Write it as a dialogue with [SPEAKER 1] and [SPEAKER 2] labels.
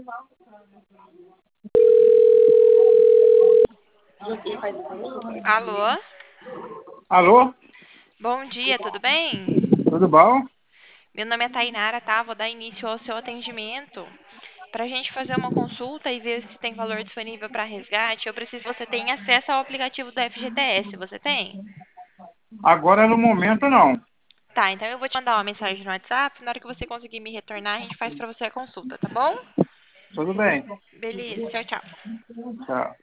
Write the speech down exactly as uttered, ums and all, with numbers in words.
[SPEAKER 1] Alô?
[SPEAKER 2] Alô?
[SPEAKER 1] Bom dia, tudo bem?
[SPEAKER 2] Tudo bom?
[SPEAKER 1] Meu nome é Tainara, tá? Vou dar início ao seu atendimento. Para a gente fazer uma consulta e ver se tem valor disponível para resgate, eu preciso que você tenha acesso ao aplicativo do F G T S. Você tem?
[SPEAKER 2] Agora no momento não.
[SPEAKER 1] Tá, então eu vou te mandar uma mensagem no WhatsApp. Na hora que você conseguir me retornar, a gente faz para você a consulta, tá bom?
[SPEAKER 2] Tudo bem.
[SPEAKER 1] Beleza, tchau, tchau.
[SPEAKER 2] Tchau.